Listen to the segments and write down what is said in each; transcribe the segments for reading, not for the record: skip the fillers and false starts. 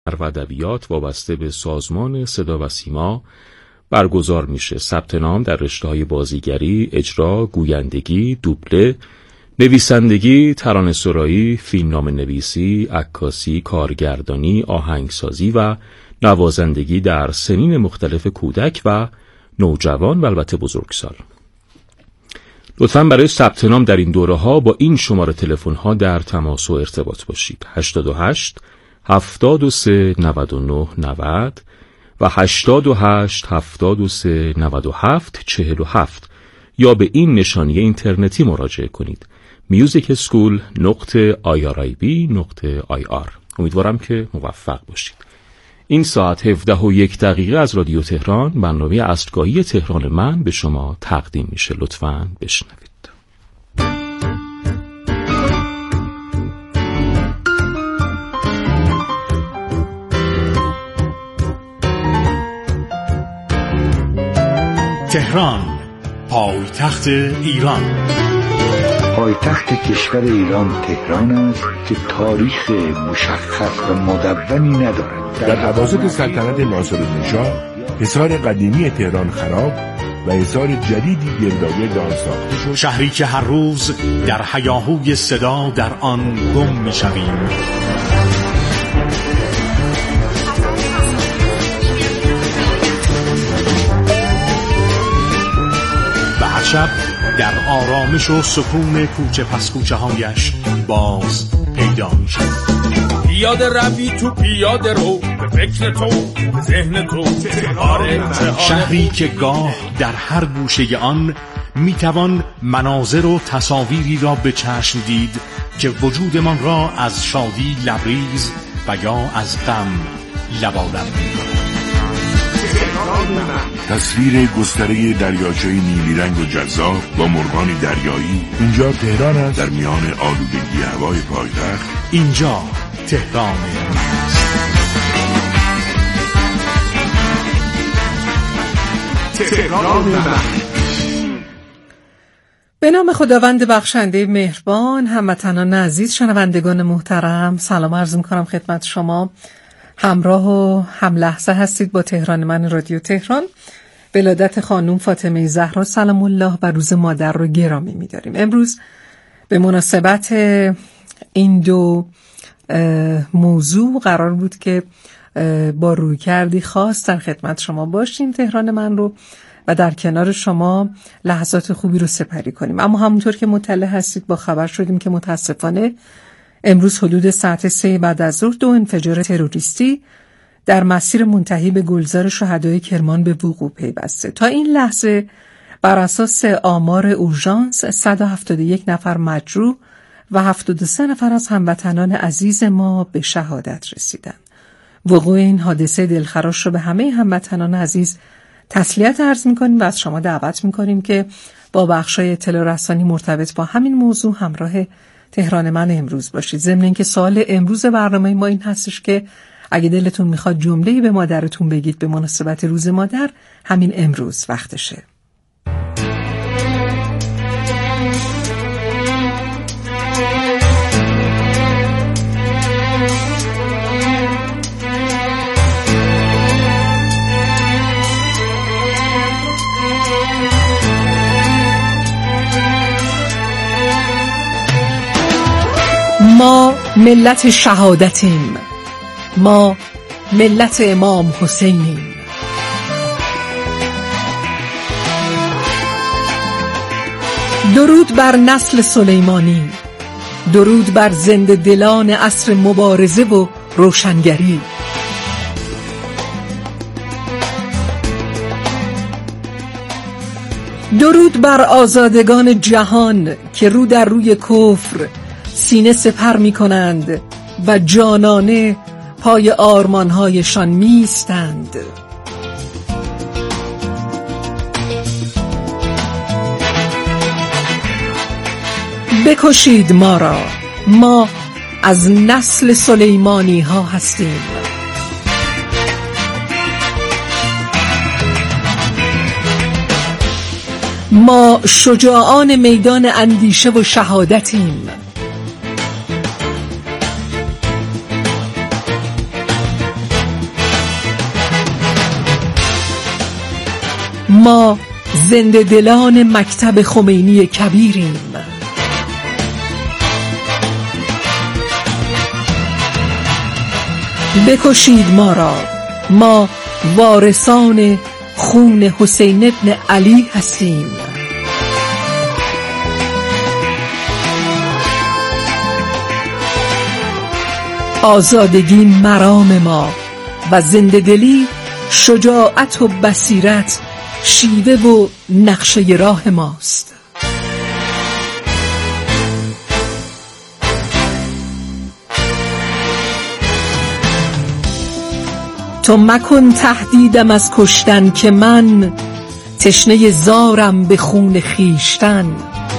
و ادبیات وابسته به سازمان صدا و سیما برگزار میشه. ثبت نام در رشته‌های بازیگری، اجرا، گویندگی، دوبله، نویسندگی، ترانه‌سرایی، فیلمنامه نویسی، عکاسی، کارگردانی، آهنگسازی و نوازندگی در سنین مختلف کودک و نوجوان و البته بزرگسال. لطفاً برای ثبت نام در این دوره‌ها با این شماره تلفن‌ها در تماس و ارتباط باشید: 88 73 99 90 و 88 73 97 47 یا به این نشانی اینترنتی مراجعه کنید: musicschool.irib.ir. امیدوارم که موفق باشید. این ساعت 17:01 از رادیو تهران، برنامه عصرگاهی تهران من به شما تقدیم میشه. لطفاً بشنوید. تهران، پایتخت ایران. پایتخت کشور ایران تهران است که تاریخ مشخص و مدونی ندارد. در اواسط سلطنت ناصرالدین‌شاه حصار قدیمی تهران خراب و حصار جدیدی گردآگرد آن ساخته شد. شهری که هر روز در هیاهوی صدا در آن گم می‌شویم. شب در آرامش و سکون کوچه پس کوچه هایش باز پیدا می شد. پیاده روی تو پیاده رو، به فکر تو، به ذهن تو. شهری که گاه در هر گوشه آن می توان مناظر و تصاویری را به چشم دید که وجودمان را از شادی لبریز و یا از غم لبالب می کند. تصویر گستره دریاچه‌ای نیلی رنگ و جذاب با مرغان دریایی. اینجا تهران است، در میان آلودگی هوای پایتخت. اینجا تهران است. تهران به نام خداوند بخشنده مهربان. هموطنان عزیز، شنوندگان محترم، سلام عرض می‌کنم خدمت شما. همراه و هم لحظه هستید با تهران من، رادیو تهران. ولادت خانم فاطمه زهرا سلام الله و روز مادر رو گرامی می‌داریم. امروز به مناسبت این دو موضوع قرار بود که با رویکردی خاص در خدمت شما باشیم، تهران من رو، و در کنار شما لحظات خوبی رو سپری کنیم. اما همونطور که مطلع هستید با خبر شدیم که متاسفانه امروز حدود ساعت 3 بعد از ظهر 2 انفجار تروریستی در مسیر منتهی به گلزار شهدای کرمان به وقوع پیوسته. تا این لحظه بر اساس آمار اورژانس 171 نفر مجروح و 73 نفر از هموطنان عزیز ما به شهادت رسیدند. وقوع این حادثه دلخراش رو به همه هموطنان عزیز تسلیت عرض می‌کنیم و از شما دعوت می‌کنیم که با بخشای اطلاع رسانی مرتبط با همین موضوع همراه تهران من امروز باشید. ضمن اینکه سوال امروز برنامه ما این هستش که اگه دلتون میخواد جمله‌ای به مادرتون بگید به مناسبت روز مادر، همین امروز وقتشه. ما ملت شهادتیم، ما ملت امام حسینیم. درود بر نسل سلیمانی، درود بر زنده دلان عصر مبارزه و روشنگری. درود بر آزادگان جهان که رو در روی کفر سینه سپر می کنند و جانانه پای آرمانهایشان می ایستند. بکشید ما را، ما از نسل سلیمانی ها هستیم. ما شجاعان میدان اندیشه و شهادتیم. ما زنده دلان مکتب خمینی کبیریم. بکشید ما را، ما وارثان خون حسین ابن علی هستیم. آزادگی مرام ما و زنده دلی شجاعت و بصیرت شیوه و نقشه راه ماست. تو مکن تهدیدم از کشتن که من تشنه زارم به خون خیشتن.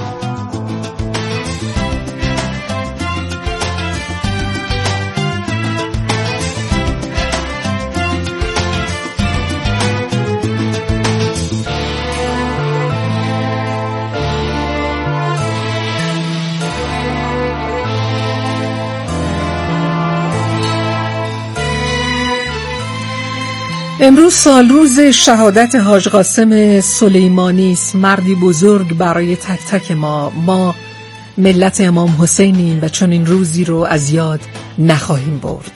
امروز سالروز شهادت حاج قاسم سلیمانی است، مردی بزرگ برای تک تک ما ملت امام حسینیم و چون این روزی رو از یاد نخواهیم برد.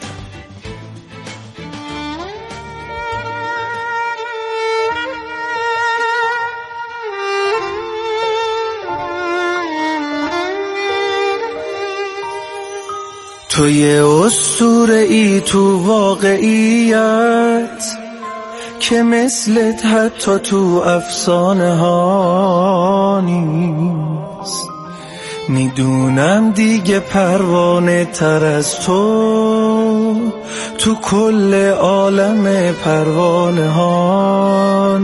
توی اسطوره ای تو واقعیت که مثلت حتی تو افسانه ها نیست. میدونم دیگه پروانه تر از تو کل عالم پروانه ها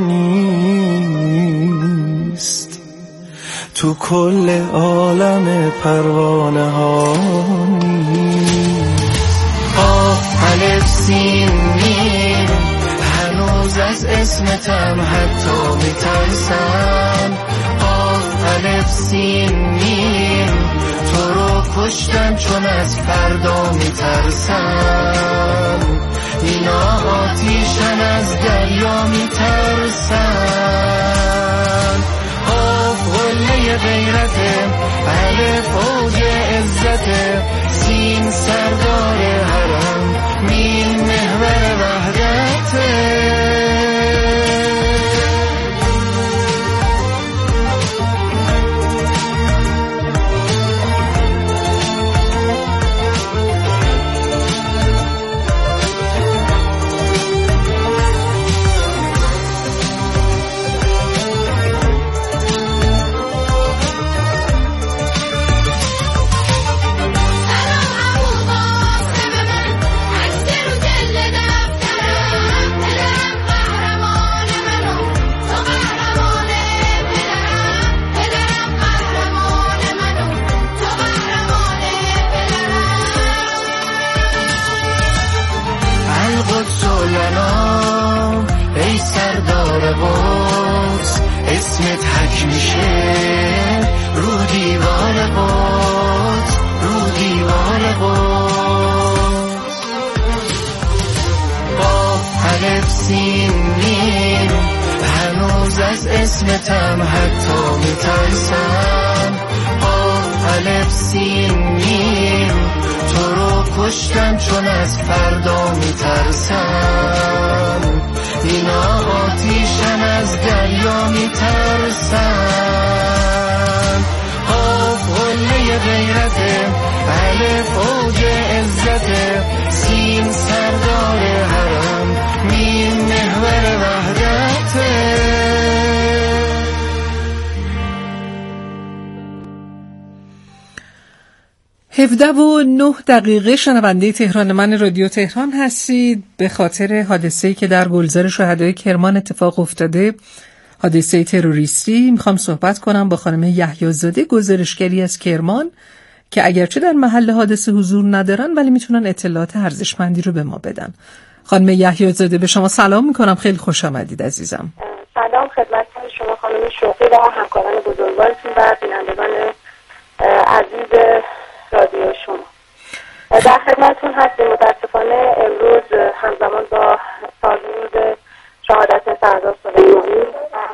نیست. تو کل عالم پروانه ها نیست. الف سین میم هنوز از اسمتم حتی میترسم. الف سین میم تو رو کشتم چون از فردا میترسم. اینا آتیشن از دریا میترسم. قله غیرته الف اوج عزته سین سردار حرم میم محور وحدته. ای سردار قدس اسمت حک میشه رو دیوار قدس، رو دیوار قدس. با الف سین میم هنوز از اسمتم حتی میترسم. با الف سین میم تو رو کشتم چون از فردا میترسم. اینا آتیشن از دریا میترسن. قله غیرته الف اوج عزته سین سردار حرم میم محور وحدته. 17:09 شنونده تهران من رادیو تهران هستید. به خاطر حادثه‌ای که در گلزار شهدای کرمان اتفاق افتاده، حادثه تروریستی، میخوام صحبت کنم با خانم یحیی‌زاده، گزارشگری از کرمان، که اگرچه در محل حادثه حضور ندارن ولی میتونن اطلاعات ارزشمندی رو به ما بدن. خانم یحیی‌زاده به شما سلام میکنم، خیلی خوش آمدید عزیزم. سلام خدمت شما خانم شوقی و همکاران بزرگوارتون و بینندگان عزیز رادیو شما. در خدمتتون هستیم. متاسفانه امروز همزمان با سالروز شهادت سردار سلیمانی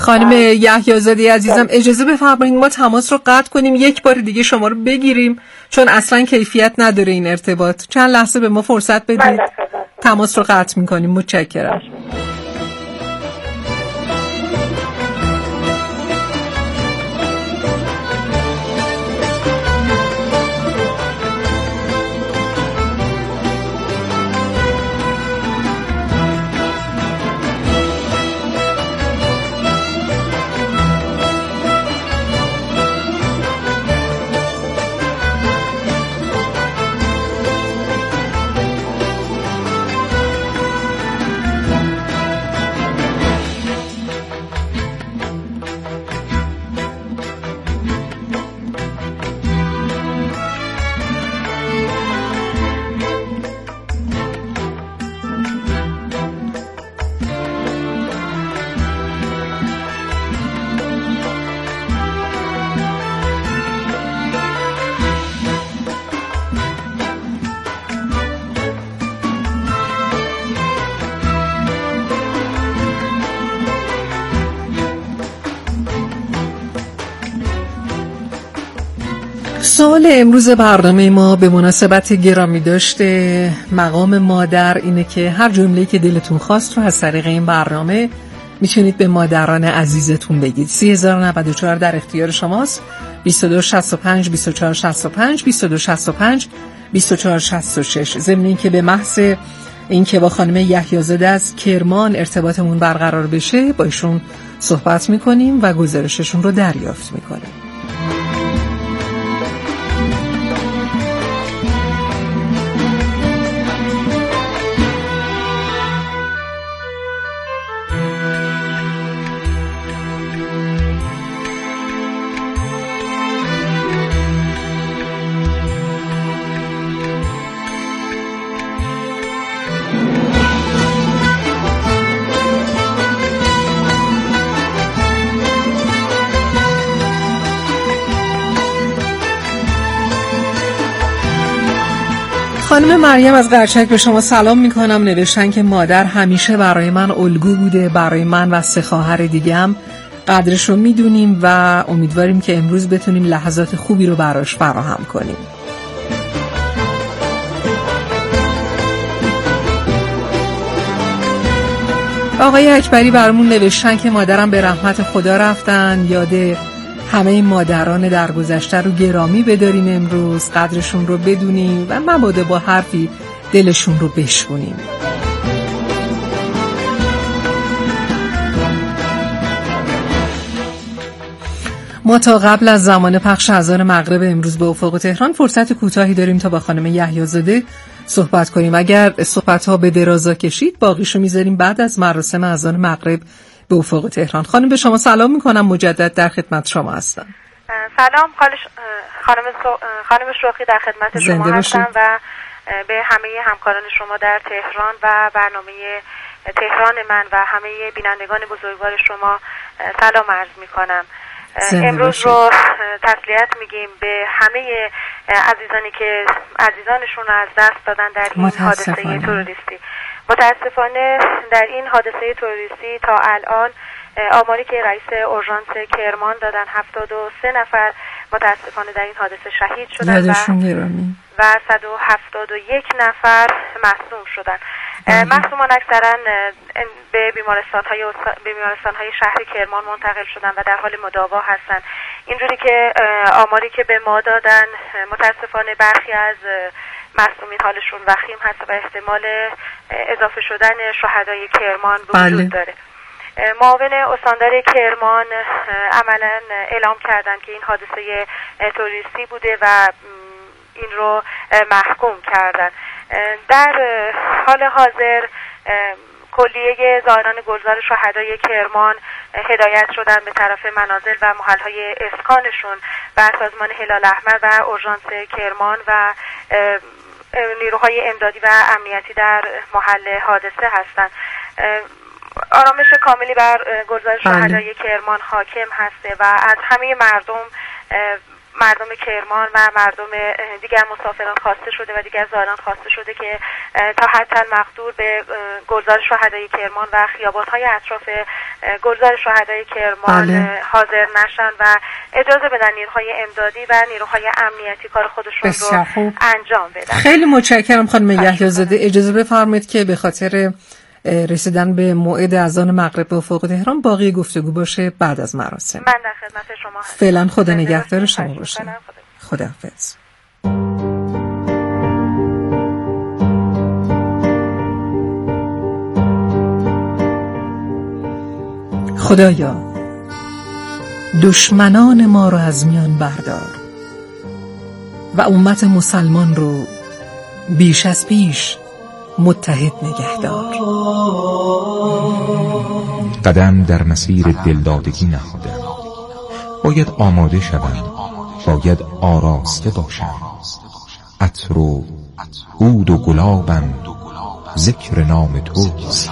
خانم یحیی‌زاده عزیزم اجازه بفرمایید ما تماس رو قطع کنیم، یک بار دیگه شما رو بگیریم چون اصلا کیفیت نداره این ارتباط. چند لحظه به ما فرصت بدید. تماس رو قطع می‌کنیم. متشکرم. سوال امروز برنامه ما به مناسبت گرامی داشته مقام مادر اینه که هر جمله‌ای که دلتون خواست رو از طریق این برنامه میتونید به مادران عزیزتون بگید. 3094 در اختیار شماست. 2265 2465 2265 2466. ضمن این که به محض این که با خانم یحیی‌زاده از کرمان ارتباطمون برقرار بشه با ایشون صحبت میکنیم و گزارششون رو دریافت میکنیم. خانم مریم از قرچک به شما سلام میکنم. نوشتن که مادر همیشه برای من الگو بوده، برای من و 3 خواهر دیگم قدرش رو میدونیم و امیدواریم که امروز بتونیم لحظات خوبی رو براش فراهم کنیم. آقای اکبری برامون نوشتن که مادرم به رحمت خدا رفتن، یاد همه مادران درگذشته رو گرامی بداریم، امروز قدرشون رو بدونیم و مبادا با حرفی دلشون رو بشکنیم. ما تا قبل از زمان پخش اذان مغرب امروز به افق تهران فرصت کوتاهی داریم تا با خانم یحیی‌زاده صحبت کنیم. اگر صحبت‌ها به درازا کشید باقیشو میذاریم بعد از مراسم اذان مغرب به افق تهران. خانم به شما سلام میکنم، مجدد در خدمت شما هستم. سلام خانم شوقی در خدمت شما هستم و به همه همکاران شما در تهران و برنامه تهران من و همه بینندگان بزرگوار شما سلام عرض میکنم. امروز رو تسلیت میگیم به همه عزیزانی که عزیزانشون رو از دست دادن در این حادثه تروریستی. متاسفانه در این حادثه تروریستی تا الان آماری که رئیس اورژانس کرمان دادن 73 نفر متاسفانه در این حادثه شهید شدن و 171 نفر مصدوم شدن. مصدومان اکثرا به بیمارستان‌های شهر کرمان منتقل شدن و در حال مداوا هستند. اینجوری که آماری که به ما دادن متاسفانه برخی از مصدومین حالشون وخیم هست و احتمال اضافه شدن شهدای کرمان وجود داره. معاون استاندار کرمان عملا اعلام کردن که این حادثه تروریستی بوده و این رو محکوم کردن. در حال حاضر کلیه زائران گلزار شهدای کرمان هدایت شدن به طرف منازل و محل‌های اسکانشون و سازمان هلال احمر و اورژانس کرمان و نیروهای امدادی و امنیتی در محل حادثه هستند. آرامش کاملی بر گلزار شهدای کرمان حاکم هسته و از همه مردم کرمان و مردم دیگر مسافران خواسته شده و دیگر زائران خواسته شده که تا حد مقدور به گلزار شهدای کرمان و خیابان‌های اطراف گلزار شهدای کرمان حاضر نشن و اجازه بدن نیروهای امدادی و نیروهای امنیتی کار خودشون رو انجام بدن. خیلی متشکرم خانم یحیی‌زاده. اجازه بفرمایید که به خاطر رسیدن به موعد اذان مغرب به افق تهران باقی گفتگو باشه بعد از مراسم. من در خدمت شما هستم. فعلا خدا نگهدار شما باشه. خداحافظ. خدایا دشمنان ما رو از میان بردار و امت مسلمان رو بیش از پیش متحد نگهدار. قدم در مسیر دلدادگی نهادم، باید آماده شوم، باید آراسته باشم. عطر و عود و گلابم ذکر نام توست.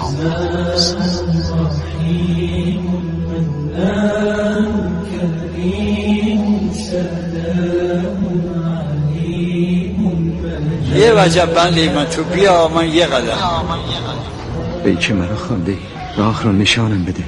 یه وجب بندی من تو بیا من یه قدم. ای که مرا خوانده راه رو نشانم بده.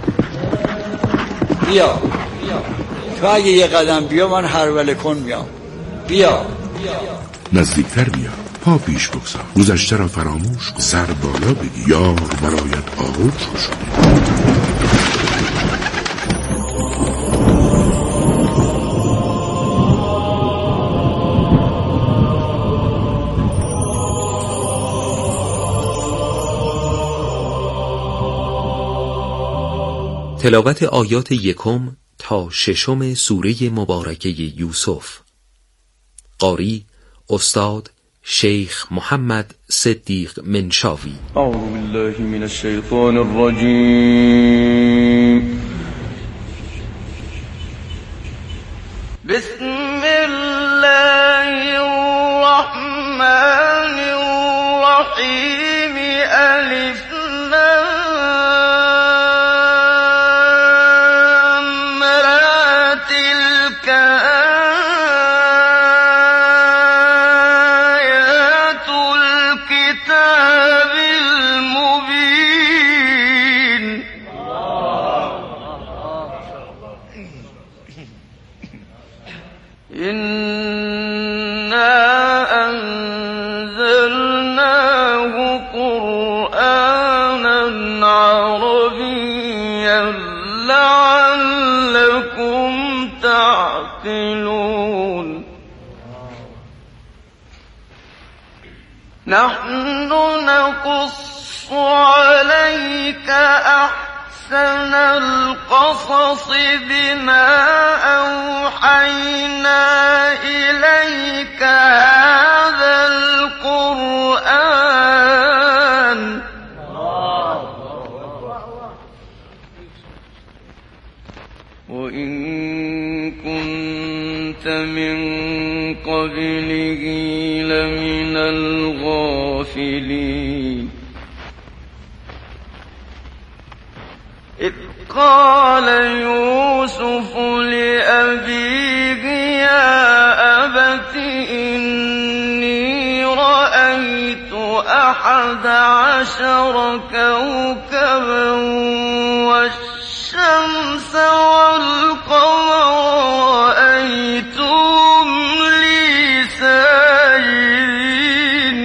بیا تو اگه یه قدم بیا من هروله کن میام. بیا نزدیکتر بیا، پا پیش بگذار، گذشته را فراموش کن، سر بالا بگی، یار برایت آغوش شده. تلاوت آیات 1 تا 6 سوره مبارکه یوسف. قاری استاد شیخ محمد صدیق منشاوی. اعوذ بالله من الشیطان الرجیم. بسم الله الرحمن الرحیم. الف نحن نقص عليك أحسن القصص بما أوحينا إليك هذا القرآن وإن كنت من قبله لمن الغافلين. إذ قال يوسف لأبيه يا أبت إني رأيت 11 كوكبا والشمس والقمر رأيتهم لي ساجدين.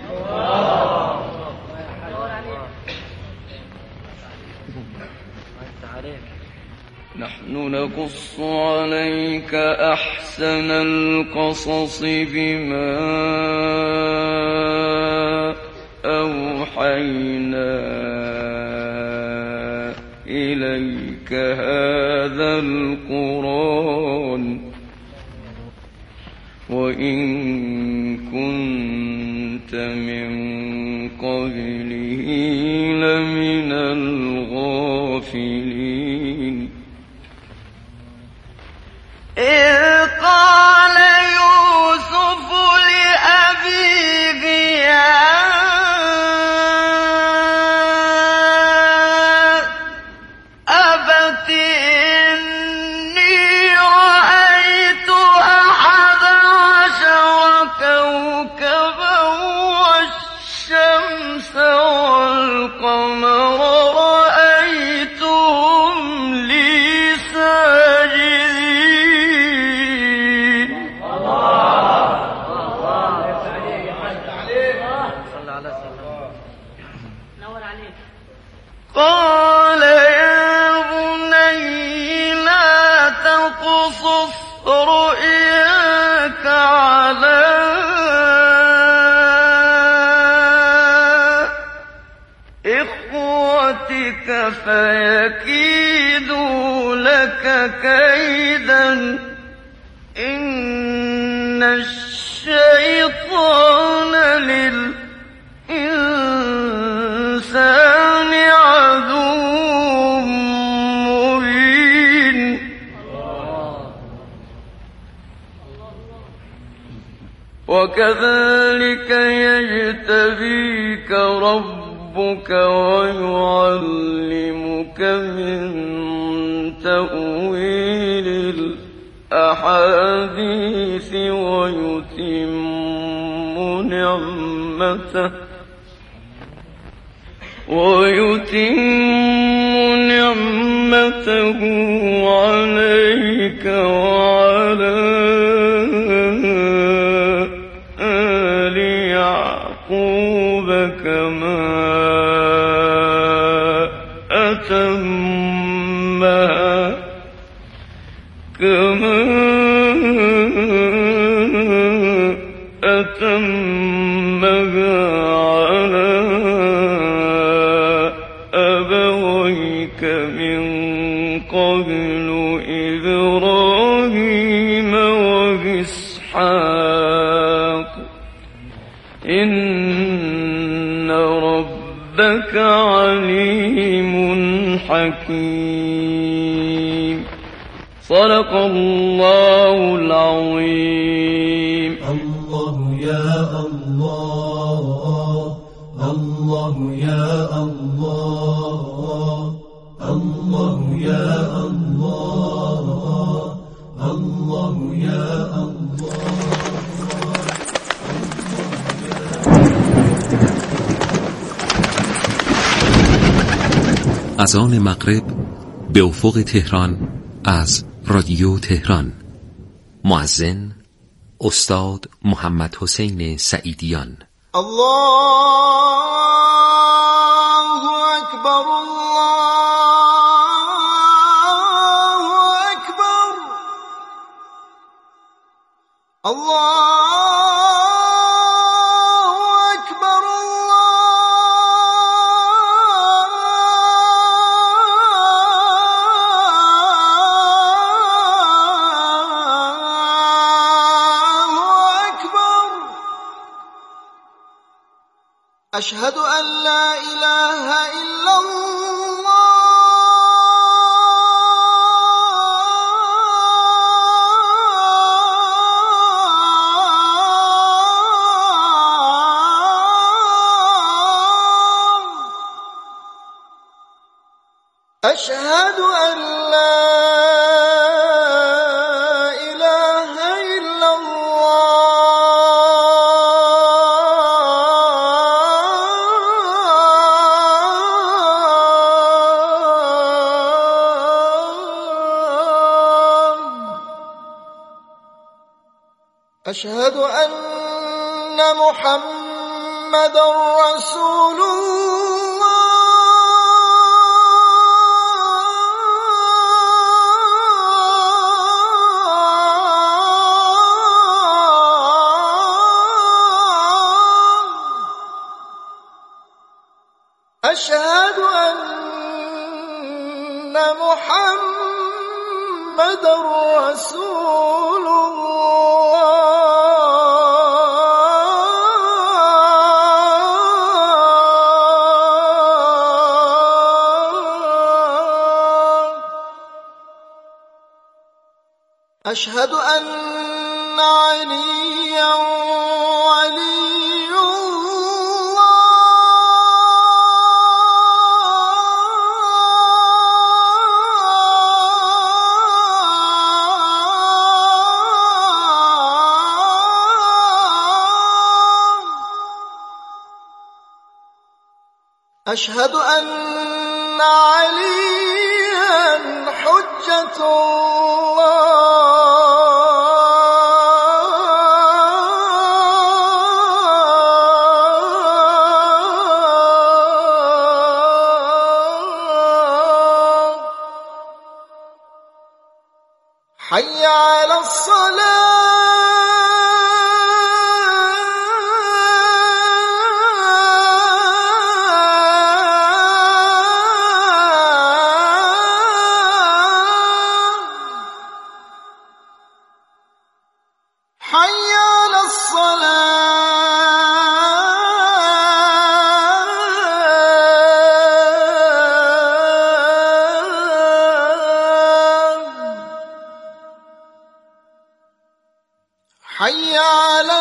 نحن نقص عليك أحسن القصص بما أوحينا إليك هذا القرآن وإن كنت من قبله لمن الغافلين. إذ قال يوسف لأبيه يا أبت إني رأيت 11 كوكبا والشمس والقمر رأيتهم قال يا بني لا تقصص رؤياك على إخوتك فيكيدوا لك كيدا إن الشيطان للإنسان عدو مبين وكذلك يجتبيك ربك ويعلمك من تأويل الأحاديث ويتم نعمته عليك وعلى آل يعقوب كما أتمها على أبويك من قبل إبراهيم وإسحاق إن ربك عليم حكيم. صدق الله العظيم. الله يا الله، الله يا الله، الله يا الله، الله يا الله. اذان مغرب به افق تهران از رادیو تهران. مؤذن استاد محمد حسین سعیدیان. الله اکبر، الله اکبر، الله أشهد أن لا إله إلا الله، أشهد أن لا أشهد أن محمدًا رسول الله. أشهد أن محمدًا رسول الله. أشهد أن عليا ولي الله. أشهد أن عليا حجة الله. حي على حي على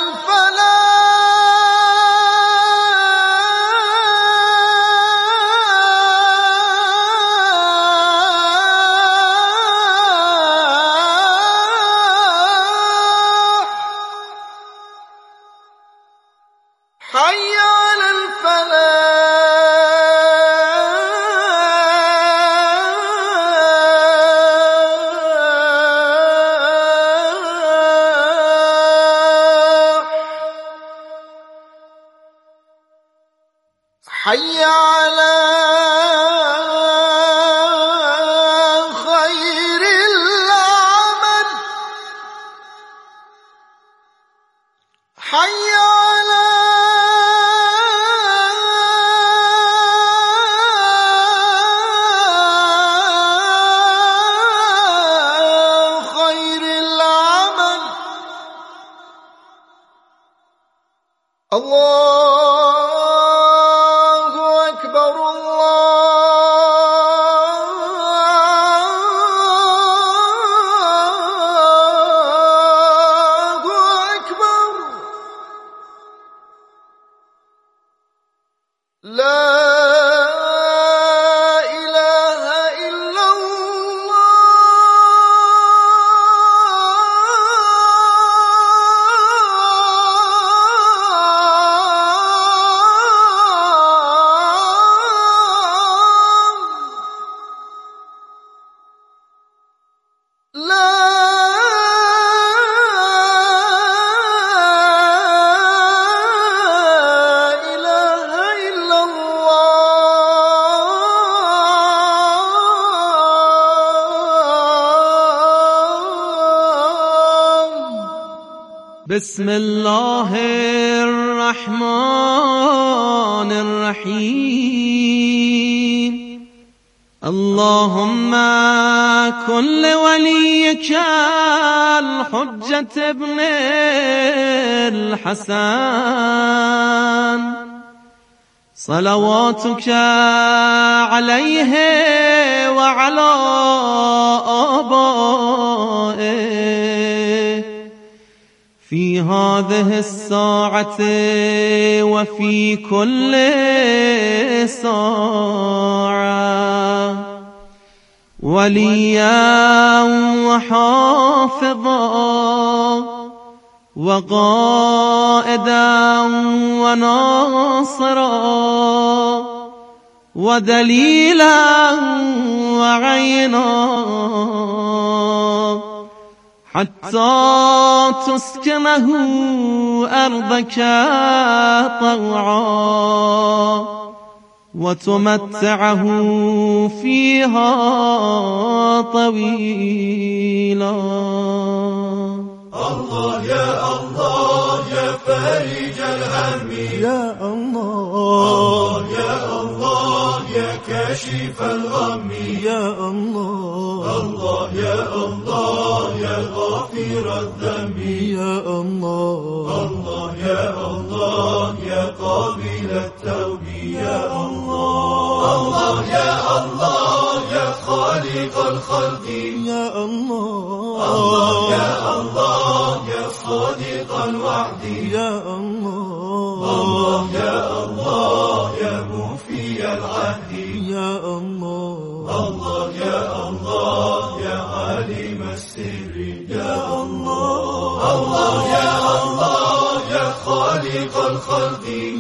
الفلاح حي على الفلاح حي على خير العمل حي على خير العمل الله أكبر الله أكبر لا إله إلا بسم الله الرحمن الرحيم اللهم كن لوليك الحجة ابن الحسن صلواتك عليه وعلى آبائه في هذه الساعة وفي كل ساعة وليا وحافظا وقائدا وناصرا ودليلا وعينا حتى تسكنه أرضك طوعا وتمتعه فيها طويلا. الله يا الله يا فريج الهم يا الله يا الله يا كاشف الغم يا الله الله يا الله يا غافر الذنب يا الله الله يا الله